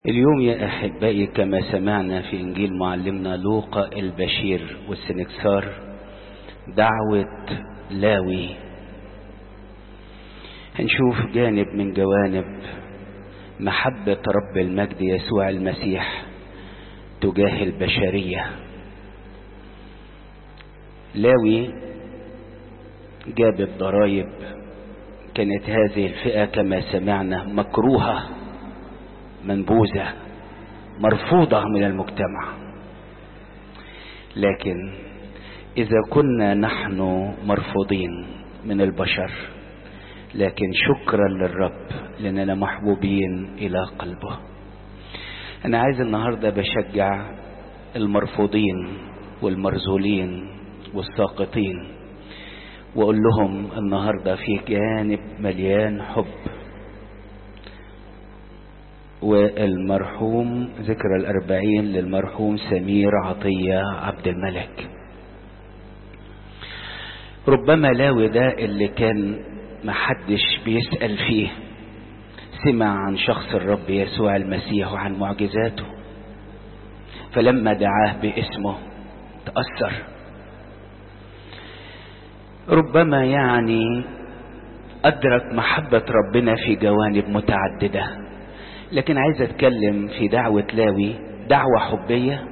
اليوم يا أحبائي كما سمعنا في إنجيل معلمنا لوقا البشير والسنكسار دعوة لاوي، هنشوف جانب من جوانب محبة رب المجد يسوع المسيح تجاه البشرية. لاوي جاب الضرائب، كانت هذه الفئة كما سمعنا مكروهة منبوذة مرفوضة من المجتمع، لكن إذا كنا نحن مرفوضين من البشر لكن شكرا للرب لأننا محبوبين إلى قلبه. أنا عايز النهاردة بشجع المرفوضين والمرذولين والساقطين وأقول لهم النهاردة في جانب مليان حب. والمرحوم ذكرى 40 للمرحوم سمير عطية عبد الملك. ربما لاوي ده اللي كان محدش بيسأل فيه، سمع عن شخص الرب يسوع المسيح وعن معجزاته، فلما دعاه باسمه تأثر. ربما يعني أدرك محبة ربنا في جوانب متعددة، لكن عايز اتكلم في دعوة لاوي، دعوة حبية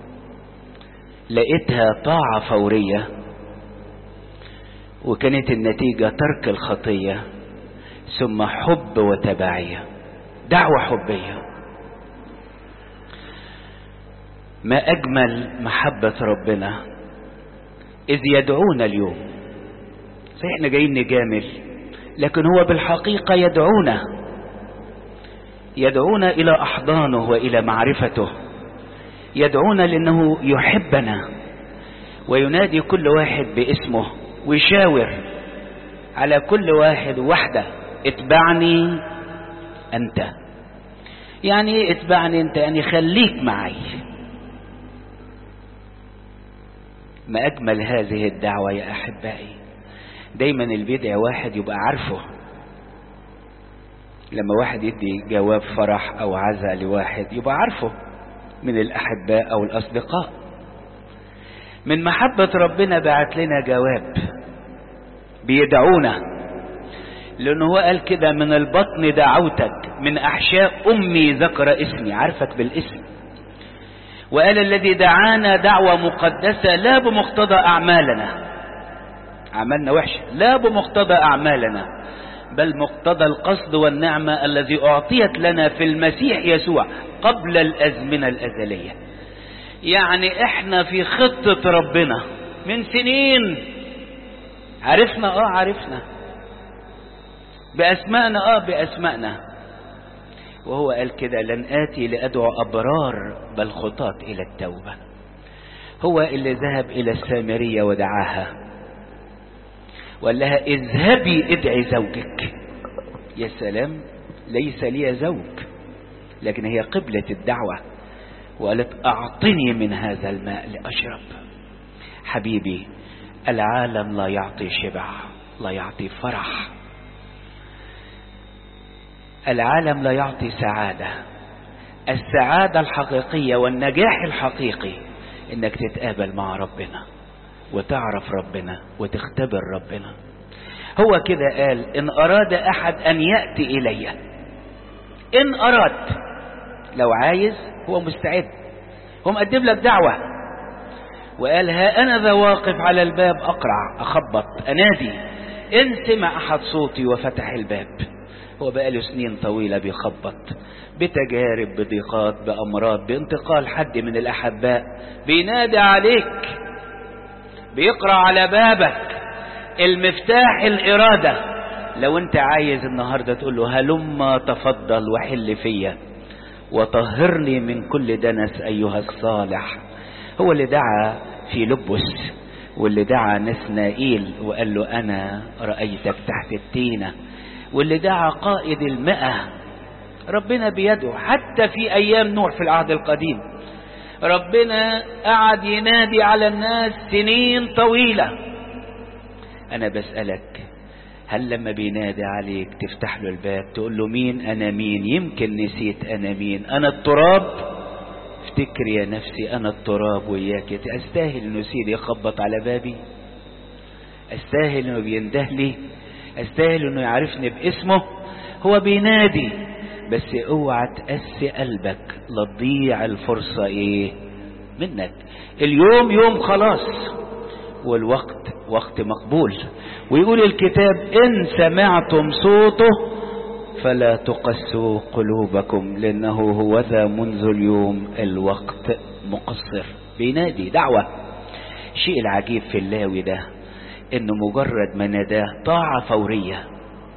لقيتها طاعة فورية وكانت النتيجة ترك الخطية ثم حب وتبعية. دعوة حبية، ما أجمل محبة ربنا إذ يدعونا اليوم. صحيح احنا جايين نجامل، لكن هو بالحقيقة يدعونا إلى أحضانه وإلى معرفته، يدعونا لأنه يحبنا وينادي كل واحد باسمه ويشاور على كل واحد وحده: اتبعني أنت. يعني ايه اتبعني أنت؟ يعني خليك معي. ما أجمل هذه الدعوة يا أحبائي. دايما اللي بيدعي واحد يبقى عارفه. لما واحد يدي جواب فرح او عزاء لواحد يبقى عارفه من الاحباء او الاصدقاء. من محبة ربنا بعت لنا جواب، بيدعونا، لانه هو قال كده: من البطن دعوتك، من احشاء امي ذكر اسمي. عارفك بالاسم. وقال: الذي دعانا دعوة مقدسة لا بمقتضى اعمالنا، عملنا وحشة، لا بمقتضى اعمالنا، بل مقتضى القصد والنعمة الذي أعطيت لنا في المسيح يسوع قبل الأزمنة الأزلية. يعني احنا في خطة ربنا من سنين. عرفنا بأسمائنا. وهو قال كده: لن آتي لأدعو أبرار بل خطاة إلى التوبة. هو اللي ذهب إلى السامرية ودعاها وقال لها: اذهبي ادعي زوجك. يا سلام، ليس لي زوج، لكن هي قبلت الدعوة وقالت: اعطني من هذا الماء لأشرب. حبيبي، العالم لا يعطي شبع، لا يعطي فرح، العالم لا يعطي سعادة. السعادة الحقيقية والنجاح الحقيقي انك تتقابل مع ربنا وتعرف ربنا وتختبر ربنا. هو كده قال: إن أراد أحد أن يأتي إلي. إن أراد، لو عايز هو مستعد، هو مقدم لك دعوة. وقال: ها أنا ذا واقف على الباب أقرع، أخبط، أنادي، إن سمع أحد صوتي وفتح الباب. هو بقاله سنين طويلة بيخبط، بتجارب، بضيقات، بأمراض، بانتقال حد من الأحباء، بينادي عليك، بيقرأ على بابك. المفتاح الإرادة. لو انت عايز النهاردة تقول له: هلما تفضل وحل فيا وطهرني من كل دنس أيها الصالح. هو اللي دعا في لبس، واللي دعا نسنائيل وقال له: أنا رأيتك تحت التينة، واللي دعا قائد 100. ربنا بيدعو حتى في أيام نوح في العهد القديم. ربنا قعد ينادي على الناس سنين طويلة. أنا بسألك، هل لما بينادي عليك تفتح له الباب تقول له مين؟ أنا مين؟ يمكن نسيت أنا مين. أنا التراب. افتكر يا نفسي أنا التراب وياك. أستاهل إنه سيدي يخبط على بابي؟ أستاهل إنه بينده لي؟ أستاهل إنه يعرفني باسمه؟ هو بينادي، بس اوعى تقسي قلبك لا تضيع الفرصة منك. اليوم يوم خلاص، والوقت وقت مقبول. ويقول الكتاب إن سمعتم صوته فلا تقسوا قلوبكم لأنه هو ذا منذ اليوم الوقت مقصر. بينادي دعوة. الشيء العجيب في اللاوي ده إنه مجرد ما ناداه طاعة فورية،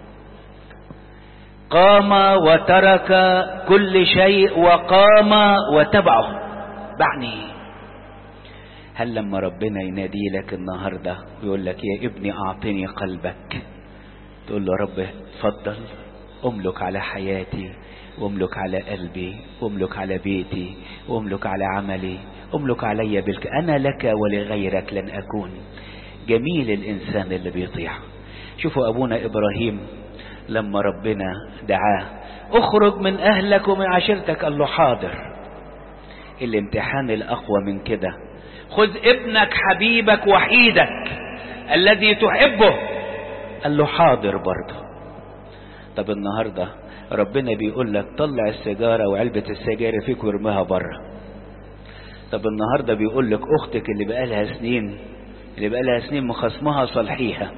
قام وترك كل شيء وقام وتبعه. بعني هل لما ربنا ينادي لك النهاردة ويقول لك يا ابني أعطني قلبك، تقول له رب اتفضل أملك على حياتي، واملك على قلبي، واملك على بيتي، واملك على عملي، املك علي أنا لك ولغيرك لن أكون. جميل الإنسان اللي بيطيع. شوفوا أبونا إبراهيم لما ربنا دعاه اخرج من أهلك ومن عشيرتك، قال له حاضر. الامتحان الأقوى من كده، خذ ابنك حبيبك وحيدك الذي تحبه، قال له حاضر برضه. طب النهاردة ربنا بيقول لك طلع السيجارة وعلبة السجاير فيك وارميها بره. طب النهاردة بيقول لك اختك اللي بقالها سنين مخصمها صلحيها.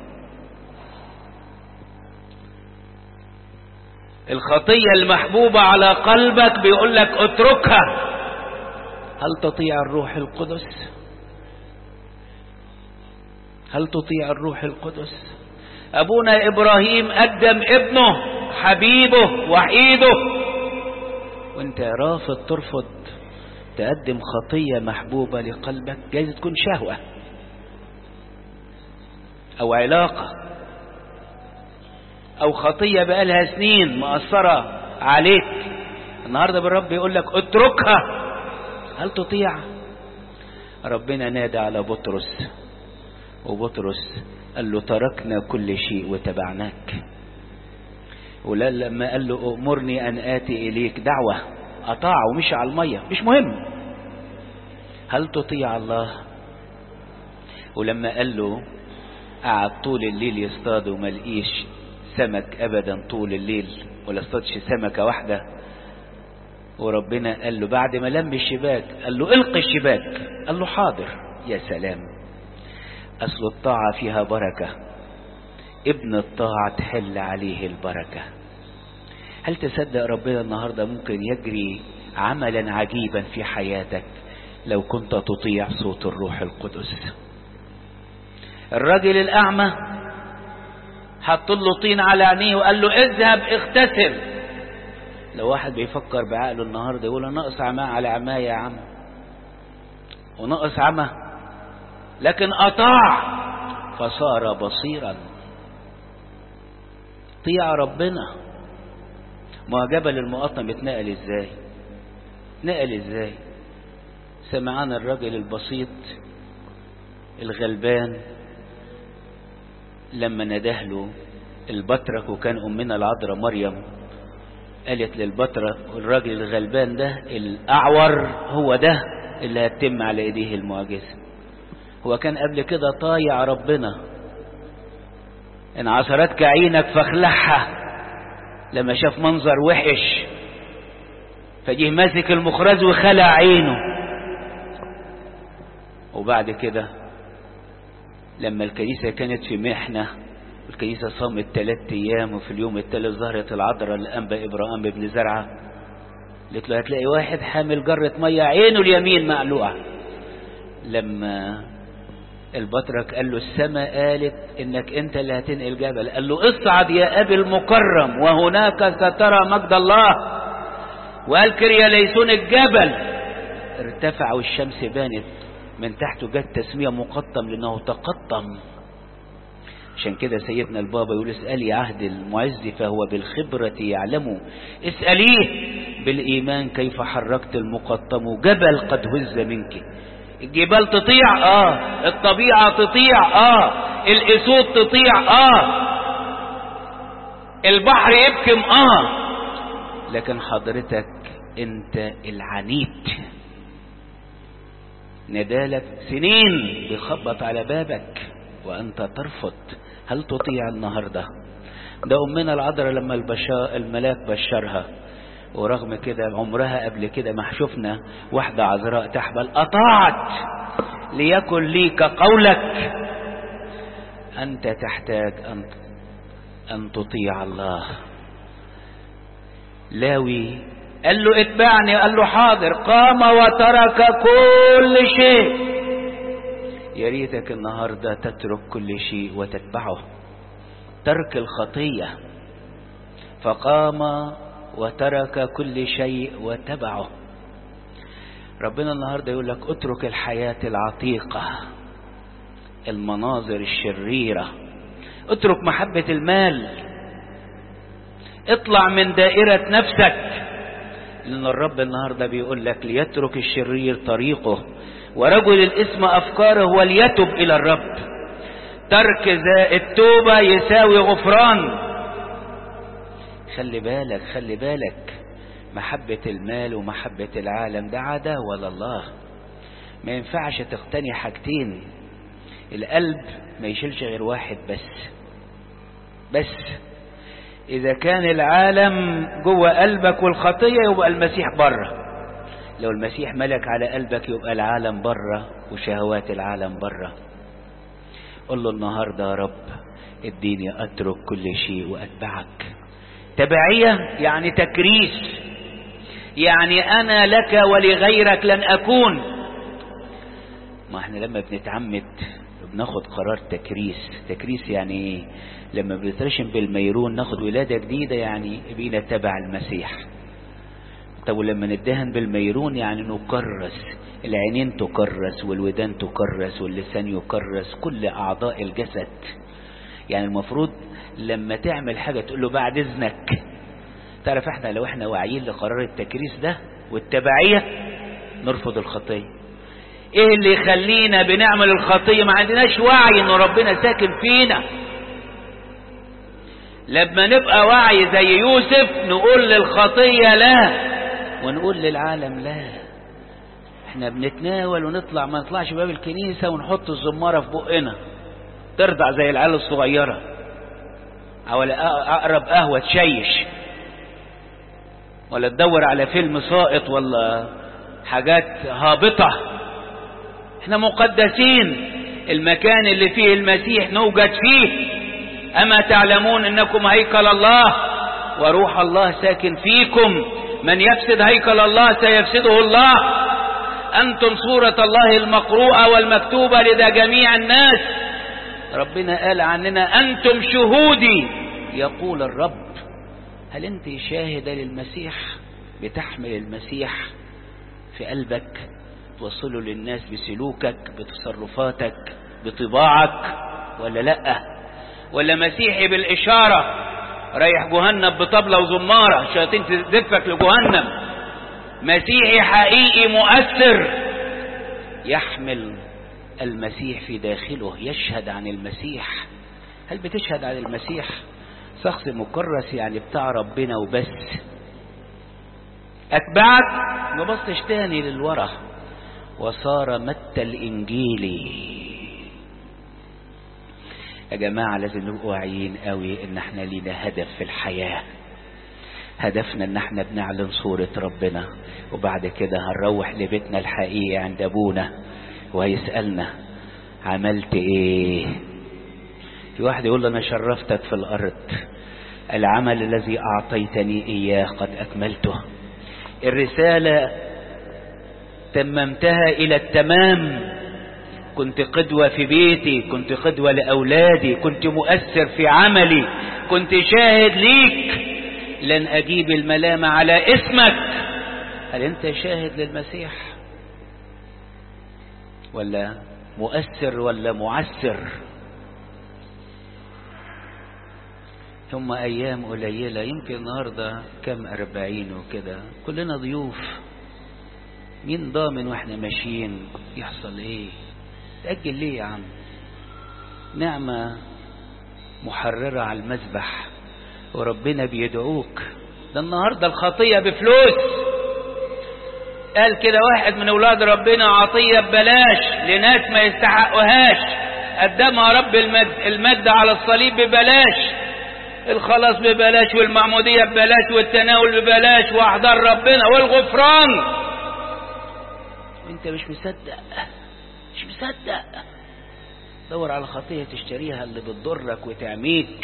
الخطية المحبوبة على قلبك بيقول لك اتركها. هل تطيع الروح القدس؟ هل تطيع الروح القدس؟ أبونا إبراهيم قدم ابنه حبيبه وحيده، وانت رافض ترفض تقدم خطية محبوبة لقلبك. جايز تكون شهوة أو علاقة أو خطية بقالها سنين مأثرة عليك. النهاردة بالرب يقول لك اتركها. هل تطيع؟ ربنا نادى على بطرس، وبطرس قال له تركنا كل شيء وتبعناك. ولما قال له أمرني أن آتي إليك دعوة، أطاع ومشي على المية. مش مهم. هل تطيع الله؟ ولما قال له قعد طول الليل يصطاد وما لقيش سمك أبدا طول الليل، ولا اصطادش سمكة واحدة، وربنا قال له بعد ما لم الشباك قال له القي الشباك، قال له حاضر. يا سلام. أصل الطاعة فيها بركة. ابن الطاعة تحل عليه البركة. هل تصدق ربنا النهاردة ممكن يجري عملا عجيبا في حياتك لو كنت تطيع صوت الروح القدس؟ الرجل الأعمى حط له طين على عينيه وقال له اذهب اغتسل. لو واحد بيفكر بعقله النهاردة يقول انا ناقص عمى على عماية يا عم، وناقص عمى، لكن أطاع فصار بصيرا. طيع ربنا. ما جبل المقطم اتنقل ازاي؟ نقل ازاي؟ سمعان الرجل البسيط الغلبان لما نده له البطرك، وكان أمنا العذراء مريم قالت للبطرك الراجل الغلبان ده الأعور هو ده اللي هتتم على ايديه المعجزة. هو كان قبل كده طايع ربنا. ان عثرتك عينك فاخلعها، لما شاف منظر وحش فجيه ماسك المخرز وخلع عينه. وبعد كده لما الكنيسة كانت في محنة، الكنيسة صامت 3 أيام، وفي اليوم الثالث ظهرت العذراء لأنبا إبراهيم بن زرعة، قالت له هتلاقي واحد حامل جرة مية عينه اليمين مقلوعة. لما البطرك قال له السماء قالت انك انت اللي هتنقل جبل، قال له اصعد يا ابي المكرم وهناك سترى مجد الله. وقال كريا ليسون الجبل ارتفع والشمس بانت من تحته، جت تسمية مقطم لانه تقطم. عشان كده سيدنا البابا يقول اسألي عهد المعز فهو بالخبرة يعلم، اسأليه بالإيمان كيف حركت المقطم جبل قد هز منك. الجبال تطيع، الطبيعة تطيع، الأسود تطيع، البحر يبكم لكن حضرتك انت العنيد. ندالك سنين بيخبط على بابك وانت ترفض. هل تطيع النهاردة؟ ده امنا العذراء لما الملاك بشرها، ورغم كده عمرها قبل كده ما شفنا واحدة عذراء تحبل، اطاعت ليكن لي كقولك. انت تحتاج ان تطيع الله. لاوي قال له اتبعني، قال له حاضر، قام وترك كل شيء. يا ريتك النهارده تترك كل شيء وتتبعه. ترك الخطية، فقام وترك كل شيء وتبعه. ربنا النهارده يقول لك اترك الحياة العتيقة، المناظر الشريرة، اترك محبة المال، اطلع من دائرة نفسك. لأن الرب النهارده بيقول لك ليترك الشرير طريقه ورجل الإثم أفكاره وليتب إلى الرب. ترك التوبة يساوي غفران. خلي بالك خلي بالك، محبة المال ومحبة العالم ده عداوة لله. ما ينفعش تقتني حاجتين. القلب ما يشيلش غير واحد بس إذا كان العالم جوه قلبك والخطية يبقى المسيح بره. لو المسيح ملك على قلبك يبقى العالم بره وشهوات العالم بره. قل له النهاردة يا رب اديني اترك كل شيء واتبعك. تبعية يعني تكريس، يعني انا لك ولغيرك لن اكون. ما احنا لما بنتعمد بناخد قرار تكريس يعني ايه؟ لما بنترشم بالميرون ناخد ولادة جديدة، يعني بقينا تبع المسيح. طب ولما ندهن بالميرون يعني نكرس، العينين تكرس والودان تكرس واللسان يكرس، كل اعضاء الجسد. يعني المفروض لما تعمل حاجة تقول له بعد اذنك. تعرف احنا لو احنا واعيين لقرار التكريس ده والتبعية نرفض الخطية. ايه اللي يخلينا بنعمل الخطية؟ ما عندناش وعي ان ربنا ساكن فينا. لما نبقى وعي زي يوسف نقول للخطية لا ونقول للعالم لا. احنا بنتناول ونطلع ما نطلعش باب الكنيسة ونحط الزمارة في بقنا ترضع زي العيال الصغيرة، او اقرب قهوة تشيش، ولا تدور على فيلم ساقط ولا حاجات هابطة. احنا مقدسين، المكان اللي فيه المسيح نوجد فيه. اما تعلمون انكم هيكل الله وروح الله ساكن فيكم، من يفسد هيكل الله سيفسده الله. انتم صورة الله المقروءة والمكتوبة لدى جميع الناس. ربنا قال عننا انتم شهودي يقول الرب. هل انت شاهدة للمسيح؟ بتحمل المسيح في قلبك، توصله للناس بسلوكك بتصرفاتك بطباعك ولا لا؟ ولا مسيحي بالإشارة رايح جهنم بطبلة وزمارة الشياطين تدفك لجهنم؟ مسيحي حقيقي مؤثر يحمل المسيح في داخله، يشهد عن المسيح. هل بتشهد عن المسيح؟ شخص مكرس يعني بتاع ربنا وبس. أتبعك ما بصتش تاني للورا. وصار متى الإنجيلي. يا جماعة لازم نبقى واعيين قوي ان احنا لينا هدف في الحياة. هدفنا ان احنا بنعلن صورة ربنا، وبعد كده هنروح لبيتنا الحقيقي عند ابونا وهيسألنا عملت ايه. في واحد يقول انا شرفتك في الارض، العمل الذي اعطيتني اياه قد اكملته. الرسالة تممتها الى التمام. كنت قدوة في بيتي، كنت قدوة لأولادي، كنت مؤثر في عملي، كنت شاهد ليك. لن أجيب الملامة على اسمك. هل أنت شاهد للمسيح ولا مؤثر ولا معسر؟ ثم أيام قليلة، يمكن النهاردة كم 40 وكده، كلنا ضيوف. مين ضامن واحنا ماشيين يحصل ايه؟ تأجل ليه يا عم؟ نعمة محررة على المذبح وربنا بيدعوك. ده النهاردة الخطية بفلوس. قال كده واحد من اولاد ربنا: عطية ببلاش لناس ما يستحقوهاش، قدمها رب المجد على الصليب ببلاش، الخلاص ببلاش، والمعمودية ببلاش، والتناول ببلاش، واحضار ربنا والغفران. وانت مش مصدق، مش مصدق. دور على خطية تشتريها اللي بتضرك وتعميك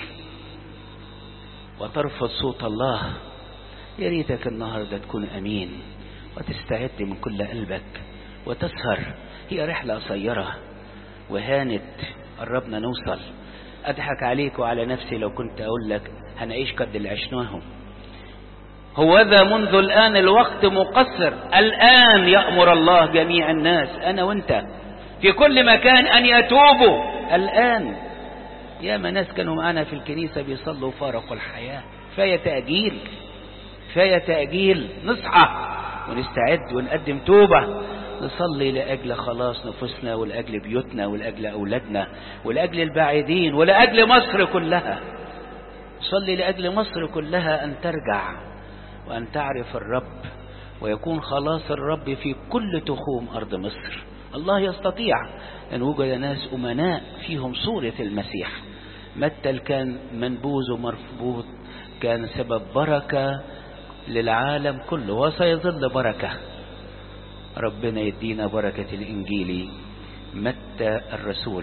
وترفض صوت الله. يا ريتك النهاردة تكون أمين وتستعد من كل قلبك وتسهر. هي رحلة قصيرة وهانت، قربنا نوصل. أضحك عليك وعلى نفسي لو كنت أقول لك هنعيش قد اللي عشناهم. هوذا منذ الآن الوقت مقصر، الآن يأمر الله جميع الناس، أنا وأنت في كل مكان، أن يتوبوا الآن. يا ما ناس كانوا معنا في الكنيسة بيصلوا فارقوا الحياة. كفاية تأجيل، كفاية تأجيل. نصحى ونستعد ونقدم توبة، نصلي لأجل خلاص نفوسنا ولأجل بيوتنا ولأجل أولادنا ولأجل البعيدين ولأجل مصر كلها. صلي لأجل مصر كلها أن ترجع وأن تعرف الرب، ويكون خلاص الرب في كل تخوم أرض مصر. الله يستطيع أن وجد ناس أمناء فيهم صورة المسيح. متى كان منبوذ ومرفوض، كان سبب بركة للعالم كله وسيظل بركة. ربنا يدينا بركة الإنجيل. متى الرسول